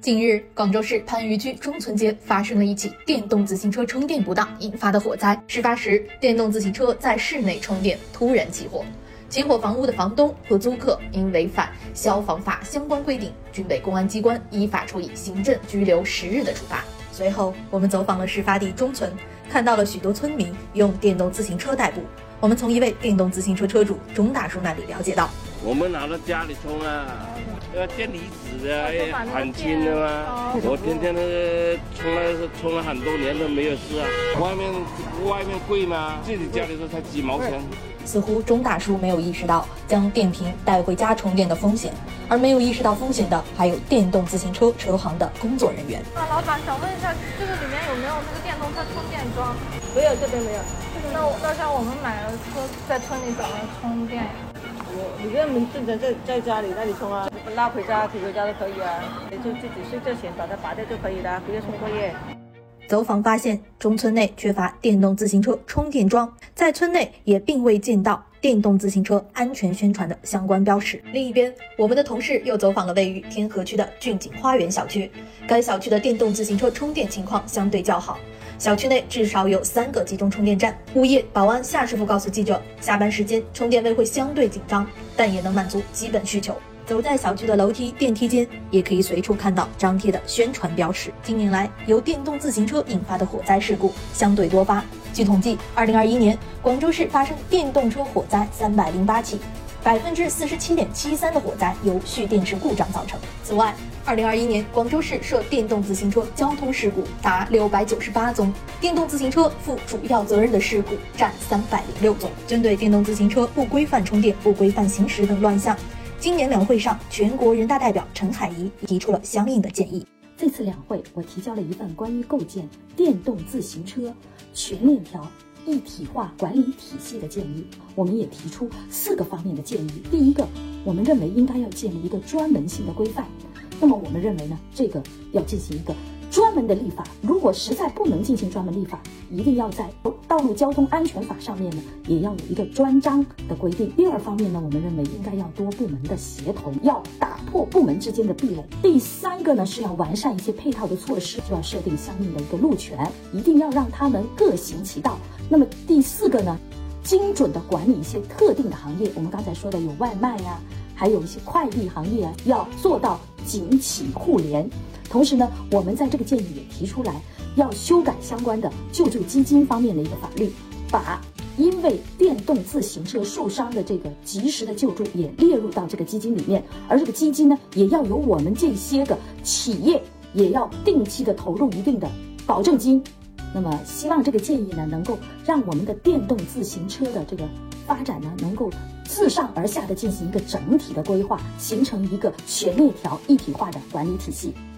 近日，广州市番禺区中村街发生了一起电动自行车充电不当引发的火灾。事发时，电动自行车在室内充电，突然起火。起火房屋的房东和租客因违反消防法相关规定，均被公安机关依法处以行政拘留10日的处罚。随后，我们走访了事发地中村，看到了许多村民用电动自行车代步。我们从一位电动自行车车主钟大叔那里了解到， 我们拿到家里充啊，要电离子的，很轻的嘛。我天天充了很多年都没有事啊。外面贵吗？自己家里头才几毛钱。 似乎钟大叔没有意识到将电瓶带回家充电的风险，而没有意识到风险的还有电动自行车车行的工作人员。 老板，想问一下，这个里面有没有那个电动车充电桩？ 没有，这边没有。 那像我们买了车在村里怎么充电呀？ 你这门正常在家里那里充啊，拉回家提回家都可以啊，你就自己睡觉前把它拔掉就可以了，不要充过夜。 走访发现，中村内缺乏电动自行车充电桩，在村内也并未见到电动自行车安全宣传的相关标识。另一边，我们的同事又走访了位于天河区的俊景花园小区，该小区的电动自行车充电情况相对较好，小区内至少有3个集中充电站。物业保安夏师傅告诉记者，下班时间充电位会相对紧张，但也能满足基本需求。走在小区的楼梯、电梯间，也可以随处看到张贴的宣传标识。近年来，由电动自行车引发的火灾事故相对多发。据统计，2021年广州市发生电动车火灾308起，47.73%的火灾由蓄电池故障造成。此外，2021年广州市涉电动自行车交通事故达698宗，电动自行车负主要责任的事故占306宗。针对电动自行车不规范充电、不规范行驶等乱象，今年两会上，全国人大代表陈海怡提出了相应的建议。 这次两会，我提交了一份关于构建电动自行车全链条一体化管理体系的建议。我们也提出4个方面的建议。第一个，我们认为应该要建立一个专门性的规范。那么我们认为呢，这个要进行一个专门的立法。如果实在不能进行专门立法，一定要在道路交通安全法上面呢，也要有一个专章的规定。第二方面呢，我们认为应该要多部门的协同，要打破部门之间的壁垒。第3个呢，是要完善一些配套的措施，就要设定相应的一个路权，一定要让他们各行其道。那么第4个呢，精准的管理一些特定的行业，我们刚才说的有外卖呀，还有一些快递行业啊，要做到警企互联。同时呢，我们在这个建议也提出来，要修改相关的救助基金方面的一个法律，把因为电动自行车受伤的这个及时的救助也列入到这个基金里面。而这个基金呢，也要由我们这些个企业也要定期的投入一定的保证金。那么希望这个建议呢，能够让我们的电动自行车的这个发展呢，能够自上而下的进行一个整体的规划，形成一个全链条一体化的管理体系。